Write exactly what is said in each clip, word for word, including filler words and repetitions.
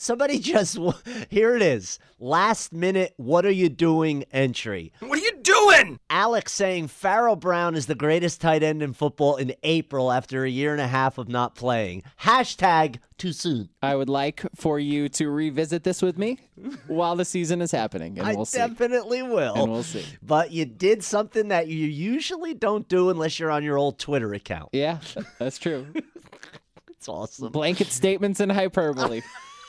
Somebody just, here it is. Last minute, what are you doing entry? What are you doing? Alex saying Pharaoh Brown is the greatest tight end in football in April after a year and a half of not playing. Hashtag too soon. I would like for you to revisit this with me while the season is happening, and I we'll see. definitely will. And we'll see. But you did something that you usually don't do unless you're on your old Twitter account. Yeah, that's true. It's awesome. Blanket statements and hyperbole.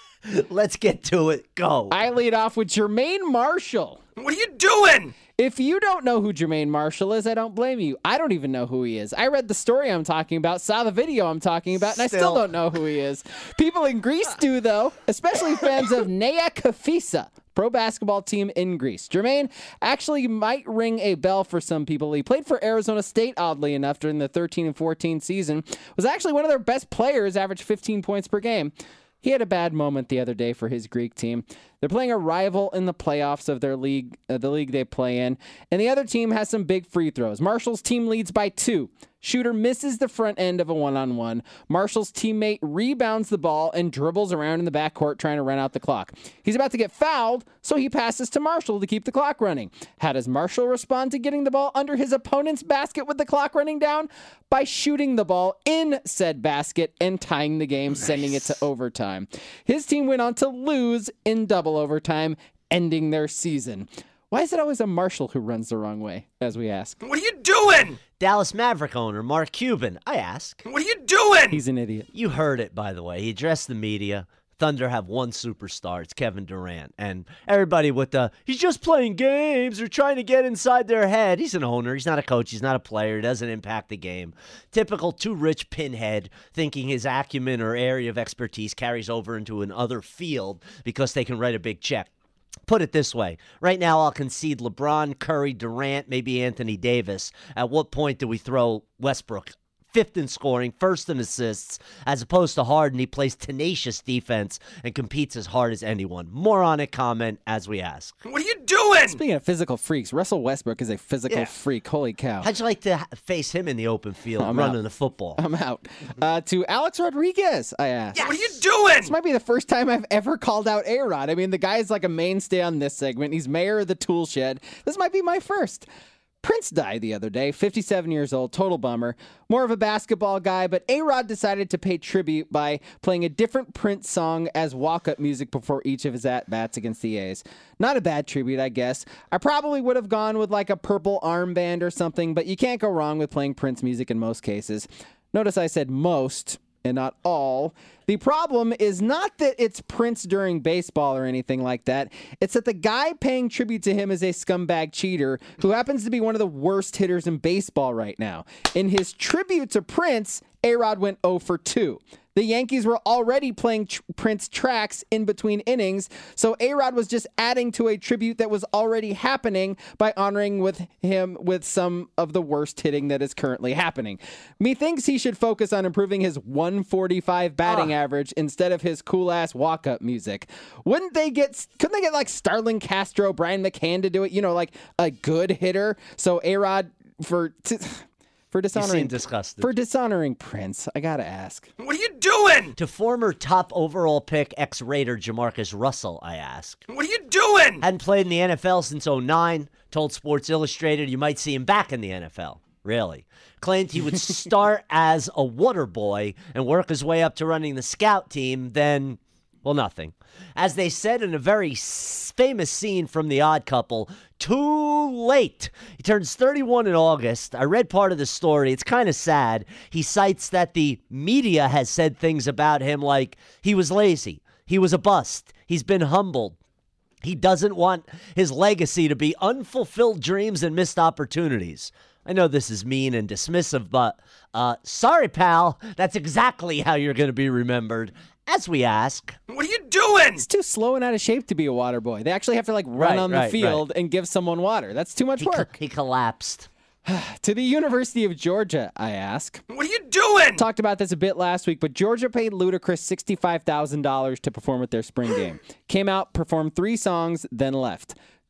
Let's get to it. Go. I lead off with Jermaine Marshall. What are you doing? If you don't know who Jermaine Marshall is, I don't blame you. I don't even know who he is. I read the story I'm talking about, saw the video I'm talking about, and I still Still. don't know who he is. People in Greece do, though, especially fans of Nea Kafisa, pro basketball team in Greece. Jermaine actually might ring a bell for some people. He played for Arizona State, oddly enough, during the thirteen and fourteen season. Was actually one of their best players, averaged fifteen points per game. He had a bad moment the other day for his Greek team. They're playing a rival in the playoffs of their league, uh, the league they play in, and the other team has some big free throws. Marshall's team leads by two. Shooter misses the front end of a one-on-one. Marshall's teammate rebounds the ball and dribbles around in the backcourt trying to run out the clock. He's about to get fouled, so he passes to Marshall to keep the clock running. How does Marshall respond to getting the ball under his opponent's basket with the clock running down? By shooting the ball in said basket and tying the game, nice. Sending it to overtime. His team went on to lose in double overtime, ending their season. Why is it always a Marshall who runs the wrong way, as we ask? What are you doing? Dallas Maverick owner Mark Cuban, I ask. What are you doing? He's an idiot. You heard it, by the way. He addressed the media. Thunder have one superstar. It's Kevin Durant. And everybody with the, he's just playing games or trying to get inside their head. He's an owner. He's not a coach. He's not a player. He doesn't impact the game. Typical too rich pinhead thinking his acumen or area of expertise carries over into another field because they can write a big check. Put it this way. Right now, I'll concede LeBron, Curry, Durant, maybe Anthony Davis. At what point do we throw Westbrook? Fifth in scoring, first in assists, as opposed to Harden. He plays tenacious defense and competes as hard as anyone. More on it, comment as we ask. What are you doing? Speaking of physical freaks, Russell Westbrook is a physical Yeah. freak. Holy cow. How'd you like to ha- face him in the open field I'm running out. the football? I'm out. Uh, to Alex Rodriguez, I asked. What are you doing? This might be the first time I've ever called out A-Rod. I mean, the guy's like a mainstay on this segment. He's mayor of the tool shed. This might be my first. Prince died the other day, fifty-seven years old, total bummer. More of a basketball guy, but A-Rod decided to pay tribute by playing a different Prince song as walk-up music before each of his at-bats against the A's. Not a bad tribute, I guess. I probably would have gone with like a purple armband or something, but you can't go wrong with playing Prince music in most cases. Notice I said most and not all. The problem is not that it's Prince during baseball or anything like that. It's that the guy paying tribute to him is a scumbag cheater who happens to be one of the worst hitters in baseball right now. In his tribute to Prince, A-Rod went oh for two. The Yankees were already playing tr- Prince tracks in between innings, so A-Rod was just adding to a tribute that was already happening by honoring with him with some of the worst hitting that is currently happening. Methinks he should focus on improving his one forty-five batting Ah. average instead of his cool-ass walk-up music. Wouldn't they get, couldn't they get like Starlin Castro, Brian McCann to do it? You know, like a good hitter? So A-Rod, for... T- For You dishonoring, seem disgusted. for dishonoring Prince, I gotta ask. What are you doing? To former top overall pick ex-Raider Jamarcus Russell, I ask. What are you doing? Hadn't played in the N F L since oh nine. Told Sports Illustrated you might see him back in the N F L. Really. Claimed he would start as a water boy and work his way up to running the scout team, then, well, nothing. As they said in a very s- famous scene from The Odd Couple, too late. He turns thirty-one in August. I read part of the story. It's kind of sad. He cites that the media has said things about him like he was lazy. He was a bust. He's been humbled. He doesn't want his legacy to be unfulfilled dreams and missed opportunities. I know this is mean and dismissive, but uh, sorry, pal. That's exactly how you're going to be remembered. As we ask. What are you doing? It's too slow and out of shape to be a water boy. They actually have to like run Right, on the right, field right. and give someone water. That's too much He, work. he collapsed. To the University of Georgia, I ask. What are you doing? Talked about this a bit last week, but Georgia paid Ludacris sixty-five thousand dollars to perform at their spring game. Came out, performed three songs, then left.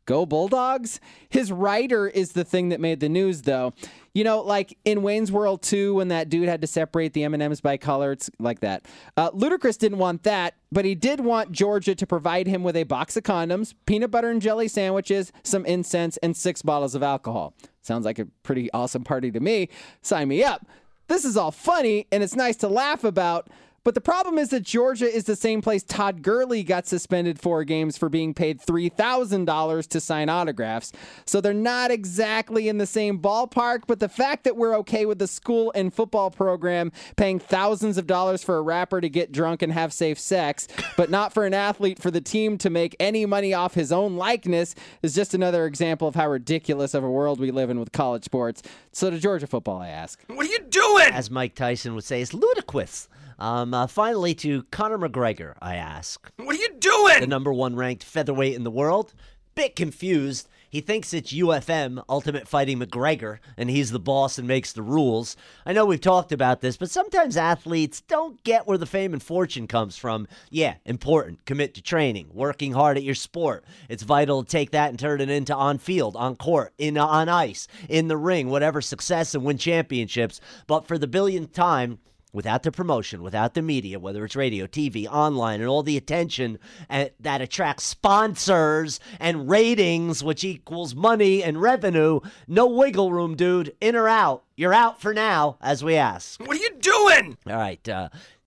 Go Bulldogs? His writer is the thing that made the news, though. You know, like in Wayne's World two, when that dude had to separate the M and M's by color, it's like that. Uh, Ludacris didn't want that, but he did want Georgia to provide him with a box of condoms, peanut butter and jelly sandwiches, some incense, and six bottles of alcohol. Sounds like a pretty awesome party to me. Sign me up. This is all funny, and it's nice to laugh about, but the problem is that Georgia is the same place Todd Gurley got suspended four games for being paid three thousand dollars to sign autographs. So they're not exactly in the same ballpark, but the fact that we're okay with the school and football program paying thousands of dollars for a rapper to get drunk and have safe sex, but not for an athlete for the team to make any money off his own likeness is just another example of how ridiculous of a world we live in with college sports. So to Georgia football, I ask. What are you doing? As Mike Tyson would say, it's ludicrous. Um, uh, finally, to Conor McGregor, I ask. What are you doing? The number one ranked featherweight in the world. Bit confused. He thinks it's U F M, Ultimate Fighting McGregor, and he's the boss and makes the rules. I know we've talked about this, but sometimes athletes don't get where the fame and fortune comes from. Yeah, important. Commit to training, working hard at your sport. It's vital to take that and turn it into on field, on court, in on ice, in the ring, whatever success and win championships. But for the billionth time, without the promotion, without the media, whether it's radio, T V, online, and all the attention uh, that attracts sponsors and ratings, which equals money and revenue, no wiggle room, dude. In or out? You're out for now, as we ask. What are you doing? All right. Uh,